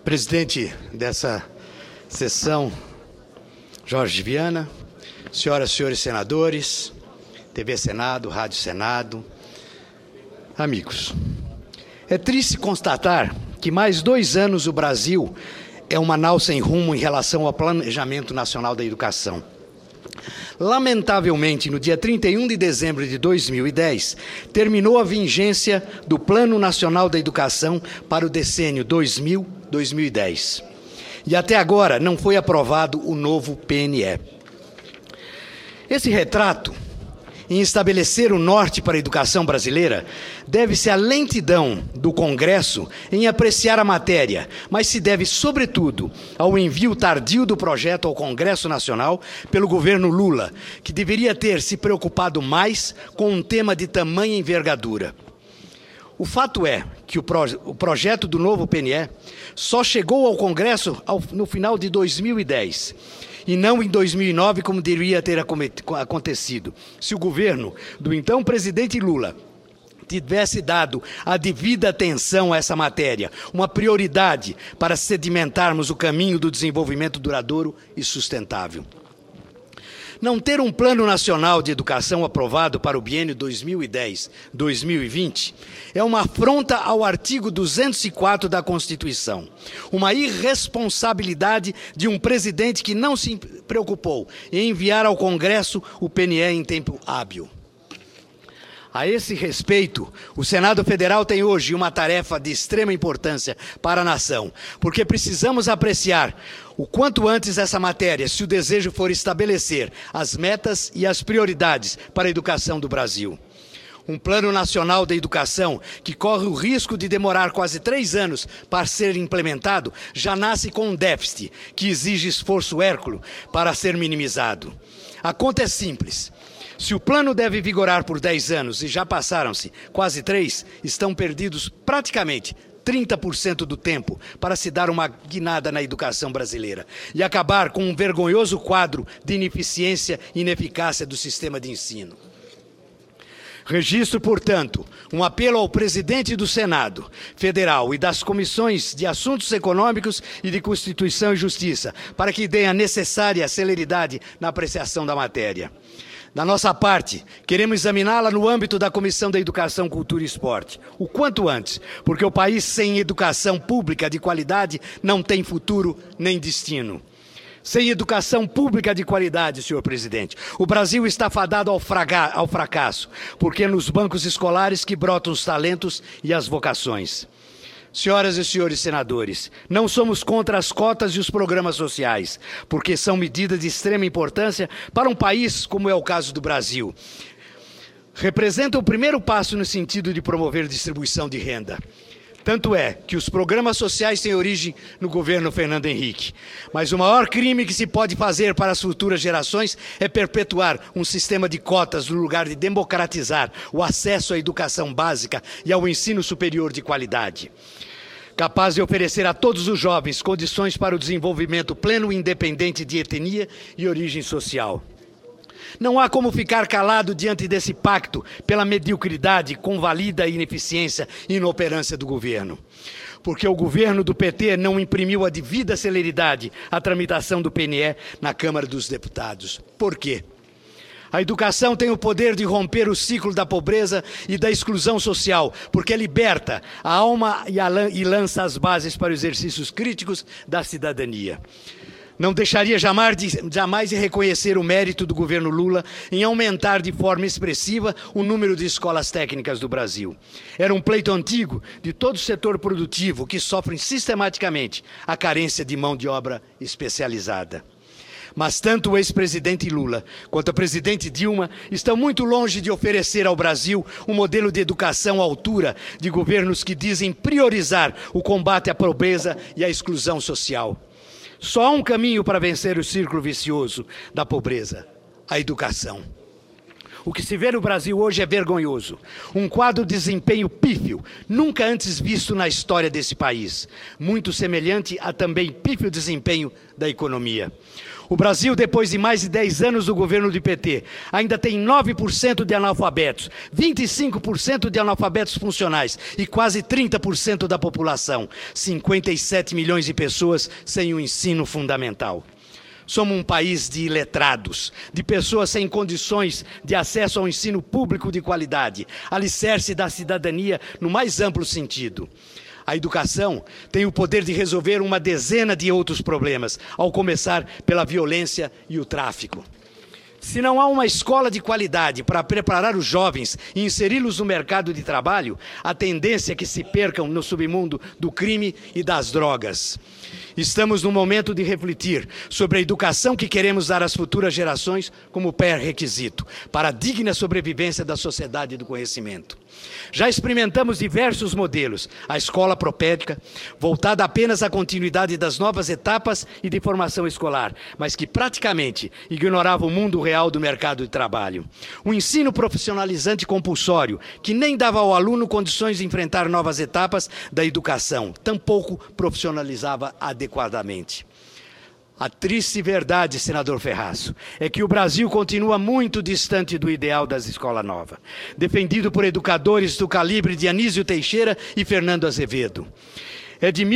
Presidente dessa sessão, Jorge Viana, senhoras e senhores senadores, TV Senado, Rádio Senado, amigos. É triste constatar que mais 2 anos o Brasil é uma nau sem rumo em relação ao Planejamento Nacional da Educação. Lamentavelmente, no dia 31 de dezembro de 2010, terminou a vigência do Plano Nacional da Educação para o decênio 2000-2010. E até agora não foi aprovado o novo PNE. Esse retrato, em estabelecer o norte para a educação brasileira, deve-se à lentidão do Congresso em apreciar a matéria, mas se deve, sobretudo, ao envio tardio do projeto ao Congresso Nacional pelo governo Lula, que deveria ter se preocupado mais com um tema de tamanha envergadura. O fato é que o projeto do novo PNE só chegou ao Congresso no final de 2010, e não em 2009, como deveria ter acontecido, se o governo do então presidente Lula tivesse dado a devida atenção a essa matéria, uma prioridade para sedimentarmos o caminho do desenvolvimento duradouro e sustentável. Não ter um Plano Nacional de Educação aprovado para o biênio 2010-2020 é uma afronta ao artigo 204 da Constituição, uma irresponsabilidade de um presidente que não se preocupou em enviar ao Congresso o PNE em tempo hábil. A esse respeito, o Senado Federal tem hoje uma tarefa de extrema importância para a nação, porque precisamos apreciar o quanto antes essa matéria, se o desejo for estabelecer as metas e as prioridades para a educação do Brasil. Um Plano Nacional da Educação, que corre o risco de demorar quase 3 anos para ser implementado, já nasce com um déficit que exige esforço hérculo para ser minimizado. A conta é simples. Se o plano deve vigorar por 10 anos e já passaram-se quase 3, estão perdidos praticamente 30% do tempo para se dar uma guinada na educação brasileira e acabar com um vergonhoso quadro de ineficiência e ineficácia do sistema de ensino. Registro, portanto, um apelo ao presidente do Senado Federal e das comissões de Assuntos Econômicos e de Constituição e Justiça para que deem a necessária celeridade na apreciação da matéria. Da nossa parte, queremos examiná-la no âmbito da Comissão da Educação, Cultura e Esporte, o quanto antes, porque o país sem educação pública de qualidade não tem futuro nem destino. Sem educação pública de qualidade, senhor presidente, o Brasil está fadado ao fracasso, porque é nos bancos escolares que brotam os talentos e as vocações. Senhoras e senhores senadores, não somos contra as cotas e os programas sociais, porque são medidas de extrema importância para um país como é o caso do Brasil. Representam o primeiro passo no sentido de promover distribuição de renda. Tanto é que os programas sociais têm origem no governo Fernando Henrique. Mas o maior crime que se pode fazer para as futuras gerações é perpetuar um sistema de cotas no lugar de democratizar o acesso à educação básica e ao ensino superior de qualidade, capaz de oferecer a todos os jovens condições para o desenvolvimento pleno e independente de etnia e origem social. Não há como ficar calado diante desse pacto pela mediocridade, convalida a ineficiência e inoperância do governo. Porque o governo do PT não imprimiu a devida celeridade à tramitação do PNE na Câmara dos Deputados. Por quê? A educação tem o poder de romper o ciclo da pobreza e da exclusão social, porque liberta a alma e lança as bases para exercícios críticos da cidadania. Não deixaria jamais de reconhecer o mérito do governo Lula em aumentar de forma expressiva o número de escolas técnicas do Brasil. Era um pleito antigo de todo o setor produtivo que sofre sistematicamente a carência de mão de obra especializada. Mas tanto o ex-presidente Lula quanto a presidente Dilma estão muito longe de oferecer ao Brasil um modelo de educação à altura de governos que dizem priorizar o combate à pobreza e à exclusão social. Só há um caminho para vencer o círculo vicioso da pobreza: a educação. O que se vê no Brasil hoje é vergonhoso. Um quadro de desempenho pífio, nunca antes visto na história desse país. Muito semelhante a também pífio desempenho da economia. O Brasil, depois de mais de 10 anos do governo do PT, ainda tem 9% de analfabetos, 25% de analfabetos funcionais e quase 30% da população, 57 milhões de pessoas sem o ensino fundamental. Somos um país de iletrados, de pessoas sem condições de acesso ao ensino público de qualidade, alicerce da cidadania no mais amplo sentido. A educação tem o poder de resolver uma dezena de outros problemas, ao começar pela violência e o tráfico. Se não há uma escola de qualidade para preparar os jovens e inseri-los no mercado de trabalho, a tendência é que se percam no submundo do crime e das drogas. Estamos no momento de refletir sobre a educação que queremos dar às futuras gerações como pré-requisito para a digna sobrevivência da sociedade do conhecimento. Já experimentamos diversos modelos, a escola propédica, voltada apenas à continuidade das novas etapas e de formação escolar, mas que praticamente ignorava o mundo real do mercado de trabalho. O ensino profissionalizante compulsório, que nem dava ao aluno condições de enfrentar novas etapas da educação, tampouco profissionalizava adequadamente. A triste verdade, senador Ferraço, é que o Brasil continua muito distante do ideal das escolas novas, defendido por educadores do calibre de Anísio Teixeira e Fernando Azevedo. É de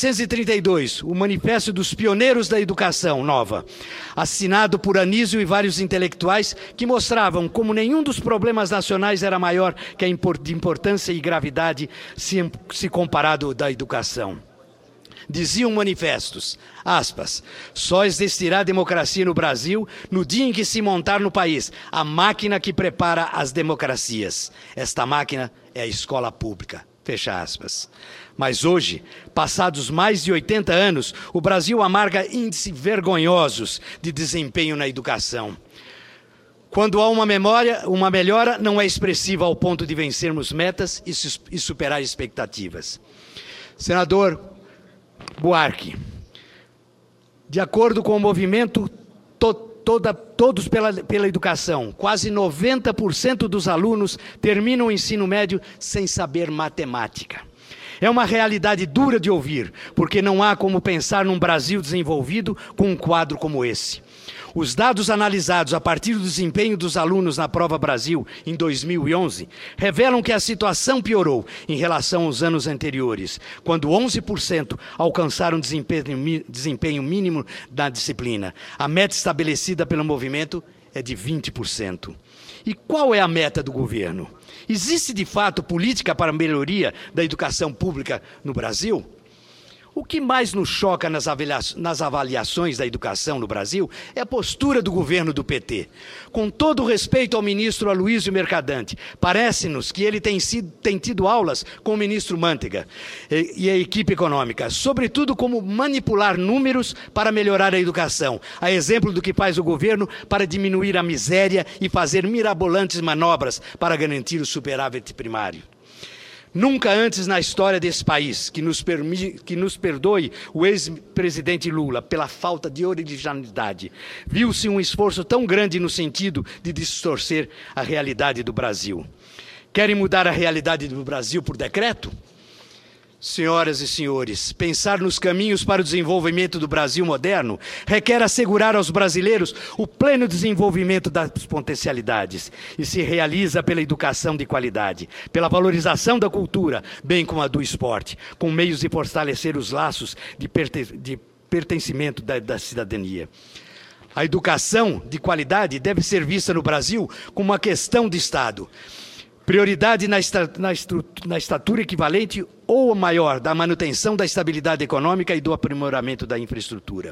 1932, o Manifesto dos Pioneiros da Educação Nova, assinado por Anísio e vários intelectuais que mostravam como nenhum dos problemas nacionais era maior que a de importância e gravidade se comparado da educação. Diziam manifestos, aspas, só existirá democracia no Brasil no dia em que se montar no país a máquina que prepara as democracias. Esta máquina é a escola pública, fecha aspas. Mas hoje, passados mais de 80 anos, o Brasil amarga índices vergonhosos de desempenho na educação. Quando há uma melhora não é expressiva ao ponto de vencermos metas e superar expectativas. Senador Buarque, de acordo com o movimento Todos pela Educação, quase 90% dos alunos terminam o ensino médio sem saber matemática. É uma realidade dura de ouvir, porque não há como pensar num Brasil desenvolvido com um quadro como esse. Os dados analisados a partir do desempenho dos alunos na Prova Brasil, em 2011, revelam que a situação piorou em relação aos anos anteriores, quando 11% alcançaram desempenho mínimo da disciplina. A meta estabelecida pelo movimento é de 20%. E qual é a meta do governo? Existe, de fato, política para a melhoria da educação pública no Brasil? O que mais nos choca nas avaliações da educação no Brasil é a postura do governo do PT. Com todo o respeito ao ministro Aloysio Mercadante, parece-nos que ele tem tido aulas com o ministro Mantega e a equipe econômica, sobretudo como manipular números para melhorar a educação, a exemplo do que faz o governo para diminuir a miséria e fazer mirabolantes manobras para garantir o superávit primário. Nunca antes na história desse país, que nos perdoe o ex-presidente Lula pela falta de originalidade, viu-se um esforço tão grande no sentido de distorcer a realidade do Brasil. Querem mudar a realidade do Brasil por decreto? Senhoras e senhores, pensar nos caminhos para o desenvolvimento do Brasil moderno requer assegurar aos brasileiros o pleno desenvolvimento das potencialidades e se realiza pela educação de qualidade, pela valorização da cultura, bem como a do esporte, com meios de fortalecer os laços de pertencimento da cidadania. A educação de qualidade deve ser vista no Brasil como uma questão de Estado. Prioridade na estatura equivalente ou maior da manutenção da estabilidade econômica e do aprimoramento da infraestrutura.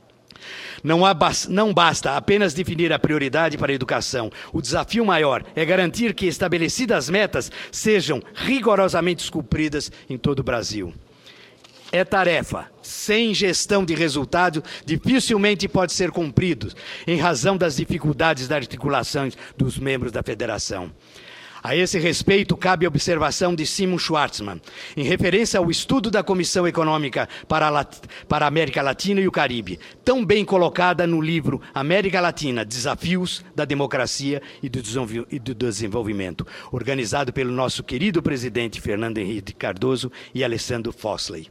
Não basta apenas definir a prioridade para a educação. O desafio maior é garantir que estabelecidas metas sejam rigorosamente cumpridas em todo o Brasil. É tarefa, sem gestão de resultado, dificilmente pode ser cumprido, em razão das dificuldades da articulação dos membros da federação. A esse respeito, cabe a observação de Simon Schwartzman, em referência ao estudo da Comissão Econômica para a América Latina e o Caribe, tão bem colocada no livro América Latina, Desafios da Democracia e do Desenvolvimento, organizado pelo nosso querido presidente Fernando Henrique Cardoso e Alessandro Fossley.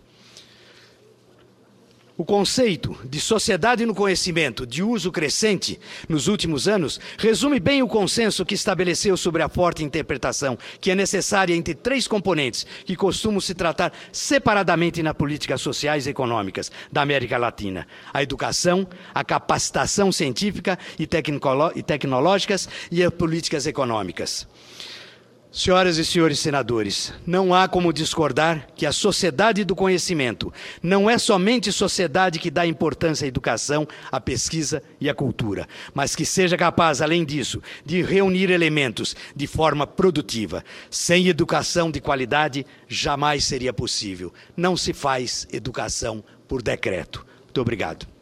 O conceito de sociedade no conhecimento de uso crescente nos últimos anos resume bem o consenso que estabeleceu sobre a forte interpretação que é necessária entre três componentes que costumam se tratar separadamente nas políticas sociais e econômicas da América Latina: a educação, a capacitação científica e tecnológicas e as políticas econômicas. Senhoras e senhores senadores, não há como discordar que a sociedade do conhecimento não é somente sociedade que dá importância à educação, à pesquisa e à cultura, mas que seja capaz, além disso, de reunir elementos de forma produtiva. Sem educação de qualidade, jamais seria possível. Não se faz educação por decreto. Muito obrigado.